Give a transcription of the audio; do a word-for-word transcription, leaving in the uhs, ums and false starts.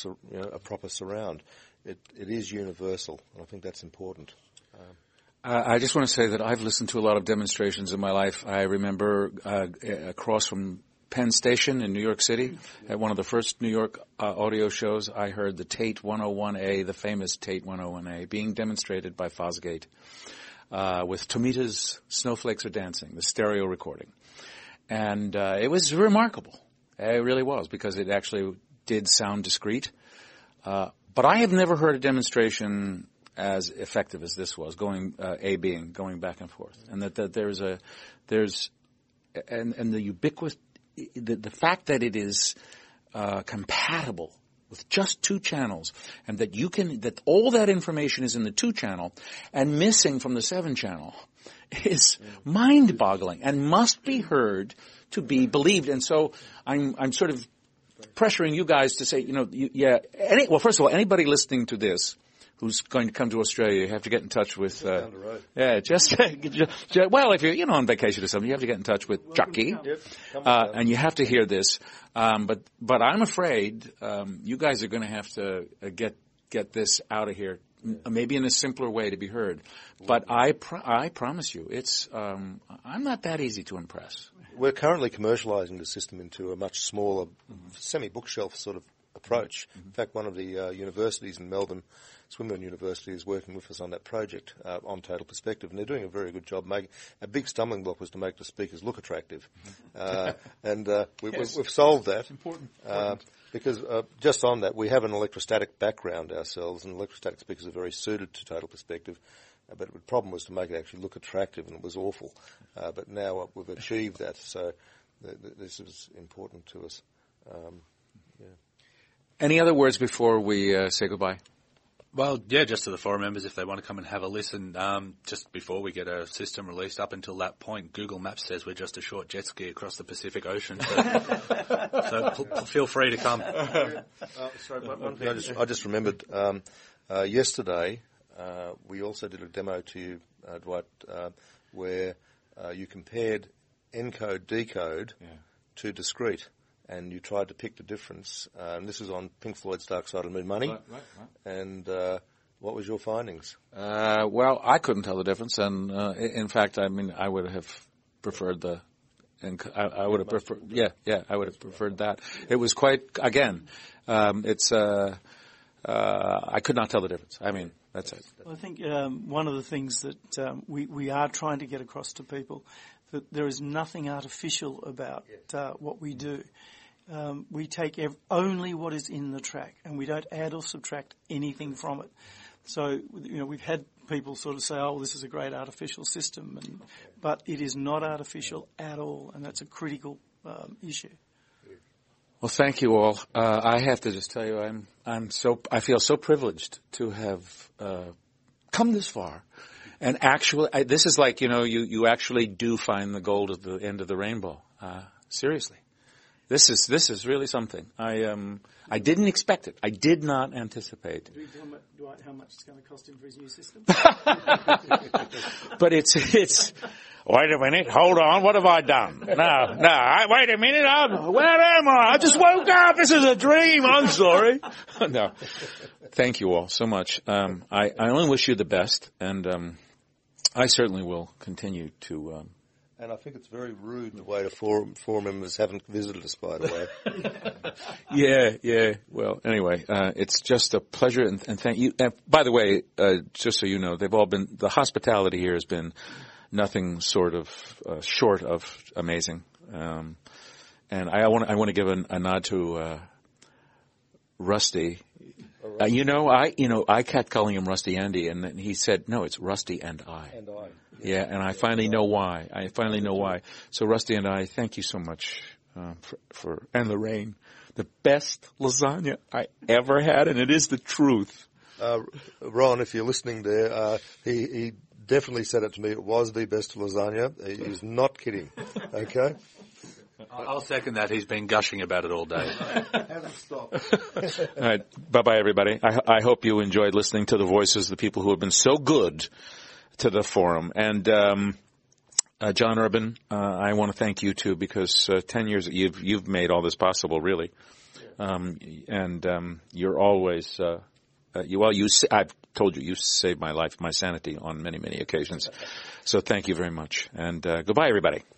sur- you know, a proper surround. It, it is universal, and I think that's important. Um, Uh, I just want to say that I've listened to a lot of demonstrations in my life. I remember uh, across from Penn Station in New York City, at one of the first New York uh, audio shows, I heard the Tate one oh one A, the famous Tate one oh one A, being demonstrated by Fosgate uh, with Tomita's Snowflakes Are Dancing, the stereo recording. And uh, it was remarkable. It really was, because it actually did sound discreet. Uh, but I have never heard a demonstration as effective as this was, going uh, A being going back and forth, and that, that there's a there's and and the ubiquitous the, the fact that it is uh, compatible with just two channels, and that you can that all that information is in the two channel and missing from the seven channel is mind-boggling and must be heard to be believed. And so I'm I'm sort of pressuring you guys to say, you know, you, yeah. Any, well, first of all, anybody listening to this who's going to come to Australia, you have to get in touch with, uh, down the road. yeah, just, just, well, if you're, you know, on vacation or something, you have to get in touch with Chucky, Yep. uh, and you have to hear this. Um, but, but I'm afraid, um, you guys are going to have to uh, get, get this out of here, m- maybe in a simpler way to be heard. But I, pr- I promise you, it's, um, I'm not that easy to impress. We're currently commercialising the system into a much smaller, mm-hmm. semi-bookshelf sort of approach. Mm-hmm. In fact, one of the uh, universities in Melbourne, Swinburne University, is working with us on that project uh, on Total Perspective, and they're doing a very good job. Making a big stumbling block was to make the speakers look attractive, uh, and uh, we, Yes. we've solved that. It's important. Uh, because uh, just on that, we have an electrostatic background ourselves, and electrostatic speakers are very suited to Total Perspective. Uh, but the problem was to make it actually look attractive, and it was awful. Uh, but now uh, we've achieved that, so th- th- this is important to us. Um, yeah. Any other words before we uh, say goodbye? Well, yeah, just to the forum members, if they want to come and have a listen, um, just before we get a system released, up until that point, Google Maps says we're just a short jet ski across the Pacific Ocean. So, so p- p- feel free to come. Uh, sorry, one, one thing I just, I just remembered, um, uh, yesterday uh, we also did a demo to you, uh, Dwight, uh, where uh, you compared encode, decode Yeah. to discrete. And you tried to pick the difference. Uh, and this is on Pink Floyd's Dark Side of the Moon, Money. Right, right, right. And uh, what was your findings? Uh, well, I couldn't tell the difference, and uh, in fact, I mean, I would have preferred the, and I, I would have preferred, yeah, yeah, I would have preferred that. It was quite, again, um, it's, uh, uh, I could not tell the difference. I mean, that's it. Well, I think um, one of the things that um, we, we are trying to get across to people, that there is nothing artificial about uh, what we do. Um, we take ev- only what is in the track, and we don't add or subtract anything from it. So, you know, we've had people sort of say, oh, this is a great artificial system, and, but it is not artificial at all, and that's a critical um, issue. Well, thank you all. Uh, I have to just tell you, I'm, I'm so, I feel so privileged to have uh, come this far. And actually, I, this is like, you know, you, you actually do find the gold at the end of the rainbow. Uh, seriously. This is, this is really something. I, um, I didn't expect it. I did not anticipate. Do you tell Dwight how much it's going to cost him for his new system? But it's, it's, wait a minute, hold on, what have I done? No, no, I, wait a minute, I'm, where am I? I just woke up, this is a dream, I'm sorry. No. Thank you all so much. Um, I, I only wish you the best, and, um, I certainly will continue to, um, And I think it's very rude the way the forum, forum members haven't visited us, by the way. yeah, yeah. Well, anyway, uh, it's just a pleasure, and, and thank you. And by the way, uh, just so you know, they've all been, the hospitality here has been nothing sort of uh, short of amazing. Um, and I want I want to give a, a nod to uh, Rusty. Uh, you know, I you know I kept calling him Rusty Andy, and then he said, "No, it's Rusty and I." And I. Yeah, and I finally know why. I finally know why. So, Rusty and I, thank you so much uh, for, for and Lorraine, the best lasagna I ever had, and it is the truth. Uh, Ron, if you're listening there, uh, he, he definitely said it to me. It was the best lasagna. He was not kidding. Okay. I'll second that. He's been gushing about it all day. Haven't stopped. All right, bye-bye, everybody. I, I hope you enjoyed listening to the voices of the people who have been so good to the forum. And um, uh, John Urban, uh, I want to thank you too, because uh, ten years you've you've made all this possible, really. Um, and um, you're always, uh, uh, you, well, you, I've told you, you saved my life, my sanity on many, many occasions. So thank you very much. And uh, goodbye, everybody.